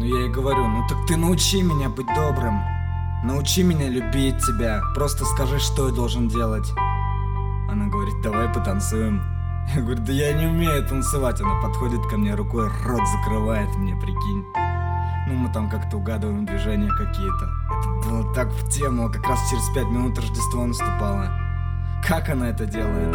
Но я ей говорю: ну так ты научи меня быть добрым, научи меня любить тебя, просто скажи, что я должен делать. Она говорит: давай потанцуем. Я говорю: да я не умею танцевать. Она подходит ко мне, рукой рот закрывает мне, прикинь. Ну мы там как-то угадываем движения какие-то. Это было так в тему, как раз через 5 минут Рождество наступало. Как она это делает?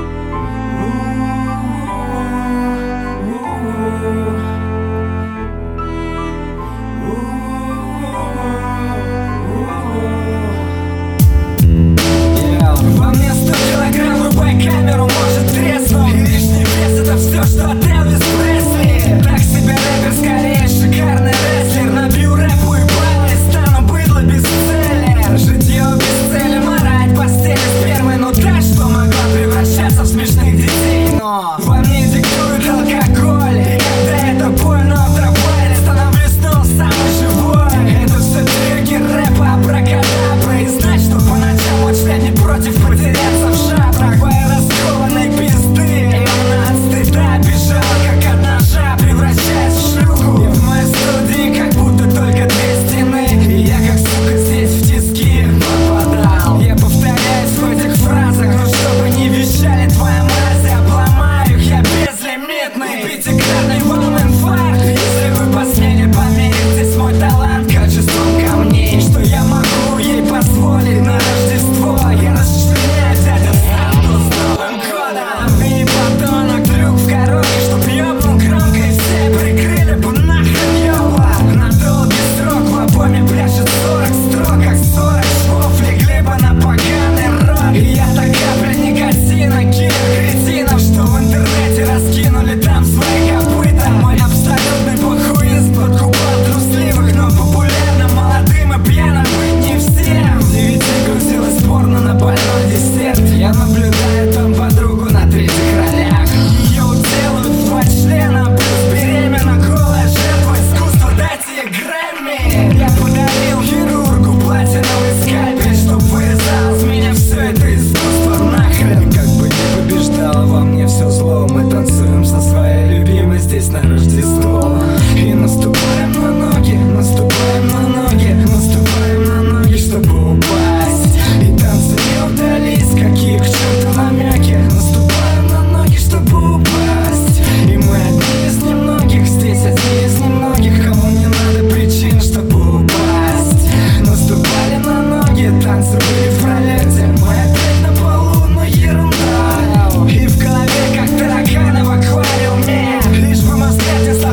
Во мне 100 килограмм, рубай камеру, может треснуть. И лишний вес — это все, что от Элвис Пресли. Так себе рэпер, скорее шикарный рестлер. Набью рэпу и баллы, стану быдло без цели. Житье без цели, морать постели спермой. Ну та, что могла превращаться в смешных детей. Но во мне диктует алкоголь. И когда это больно в трамвае, становлюсь снова самый живой. Это все трюки рэпа, абракадабра. И знать, что по ночам очень не против потеряться в шапрах. Твоей раскованной пизды, и она от стыда бежала, как от ножа, превращаясь в шлюху. И в моей студии как будто только 2 стены, и я как сука здесь в тиски попадал. Я повторяюсь в этих фразах, но чтобы не вещали твоя мразь, я обломаю их, я безлимитный. Пятикратный волн-инфаркт. Если вы посмели померить здесь мой талант качеством камней, что я могу ей позволить на Рождество, я расчленяю дядя Санту с Новым годом. И не подонок, трюк в коробке, чтоб ёбнул громко и все прикрыли бы нахрен ёбла. На долгий срок в альбоме пляшет 40 строк, как 40 швов легли бы на поганый рот. И я так капля никотина, киллер кретинов, что в интернете раскинули там свои копыта. Мой абсолютный похуизм подкупал трусливых, но популярным, молодым и пьяным быть не всем. В 9 грузилась порно на больной десерт. Я наблюдаю там подругу на 3-х ролях. Ее уделают в 2 члена, плюс беременна, голая жертва искусства, дайте ей Грэмми. Я подарил хирургу платиновый скальпель, чтоб вырезал с меня все это искусство нахрен. Как бы не побеждало во мне все зло, мы танцуем со своей любимой здесь на Рождество. И наступаем на ноги, наступаем на ноги, наступаем на ноги, чтобы упасть. И танцы не удались, какие к черту намеки. Наступаем на ноги, чтобы упасть. И мы одни из немногих, здесь одни из немногих, кому не надо причин, чтобы упасть. Наступали на ноги, танцы были в пролете. Мы опять на полу, но ерунда. И в голове, как тараканы в аквариуме, лишь бы Москва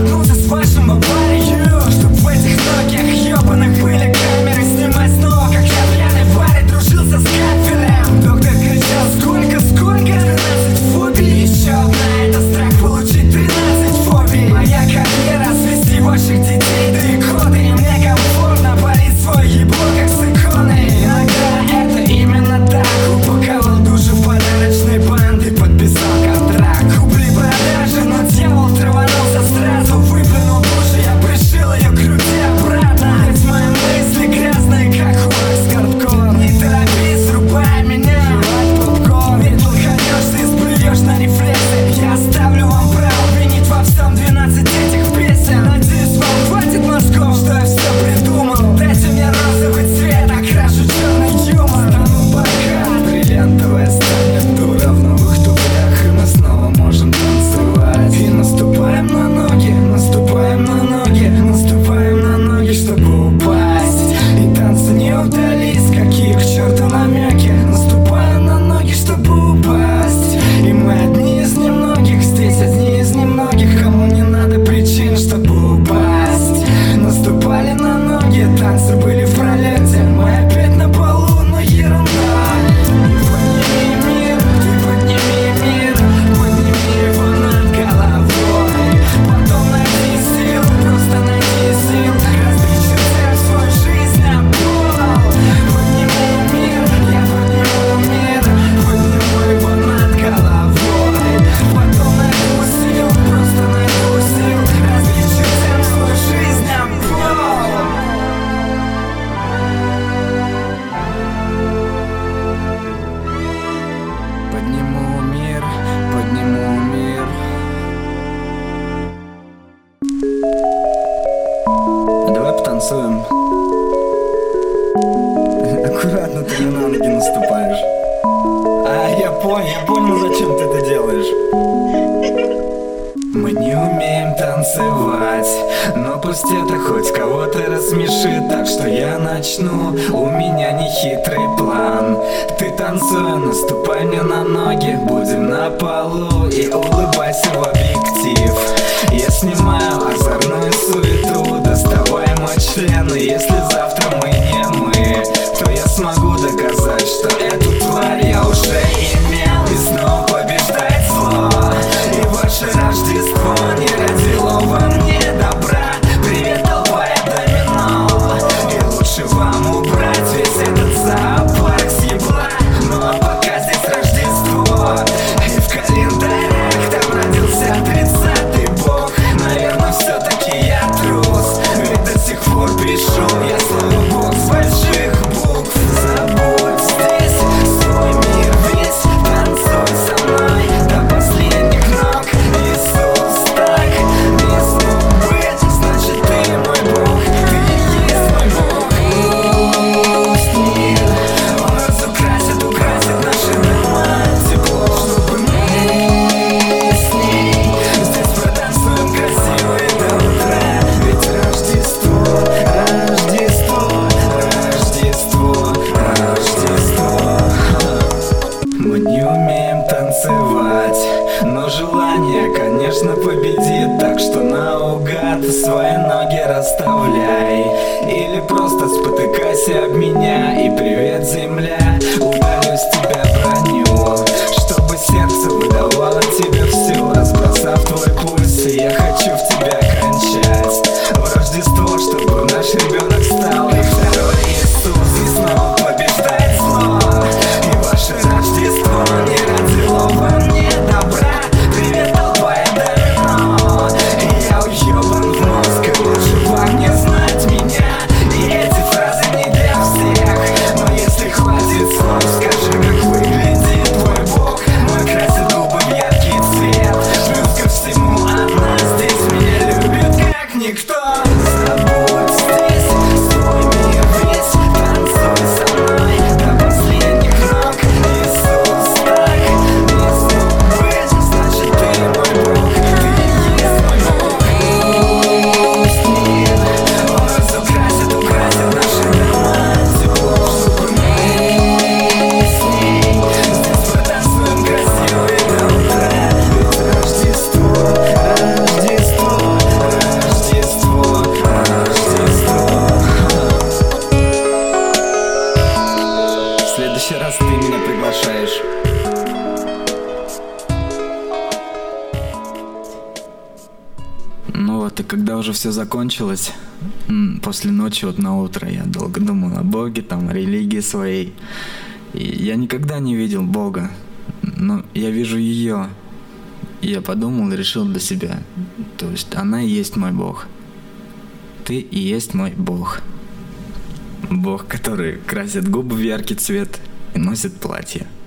потанцуем. Аккуратно ты на ноги наступаешь. Я понял, зачем ты это делаешь. Мы не умеем танцевать, но пусть это хоть кого-то рассмешит. Так что я начну, у меня нехитрый план. Ты танцуй, наступай мне на ноги, будем на полу и улыбайся в объектив. Я снимаю озорную суету, доставай мой член. И если завтра мы не мы, то я смогу доказать, что эту тварь я уже имел. И снова побеждать зло, и ваше Рождество не родило во мне добра. Привет, толпа, это домино, и лучше вам убрать весь этот зоопарк с ебла. Ну а пока здесь Рождество, и в календарях там родился 30-й бог. Наверное, все-таки я трус, ведь до сих пор пишу я слово Бог с больших букв. Забудь здесь свой мир весь, танцуй со мной до последних ног. Иисус так не смог быть, значит ты мой Бог, ты и есть мой Бог. Пусть мир, он украсит наши дома тепло, чтобы мы с ней здесь протанцуем красиво и до утра. Ведь Рождество, Рождество, Рождество. Мы не умеем танцевать, но желание, конечно, победит. Так что наугад свои ноги расставляй, или просто спотыкайся об меня. И привет, земля, удалю с тебя броню, чтобы сердце выдавало тебе все, разбросав твой пульс. И я хочу в тебя кончать в Рождество, чтобы наш ребенок стал и второй Иисус. И снова побеждать зло, и ваше Рождество не родило во мне добра. Привет, толпа, это домино, и я уебан в мозг, и лучше вам не знать меня. И эти фразы не для всех, но если хватит слов, скажи, как выглядит твой Бог. Мой красит губы в яркий цвет, плюс ко всему она здесь меня любит как никто. Забудь здесь свой мир весь, танцуй со мной до последних ног. Иисус так не смог быть, значит ты мой Бог, ты и есть мой Бог. Пусть мир, он украсит наши дома тепло, чтобы мы с ней здесь протанцуем красиво и до утра. Ведь Рождество, Рождество, Рождество, Рождество. В следующий раз ты меня приглашаешь. Ну вот, и когда уже все закончилось, после ночи вот на утро я долго думал о Боге, там, о религии своей. И я никогда не видел Бога, но я вижу ее. И я подумал и решил для себя, то есть она и есть мой Бог. Ты и есть мой Бог. Бог, который красит губы в яркий цвет и носит платье.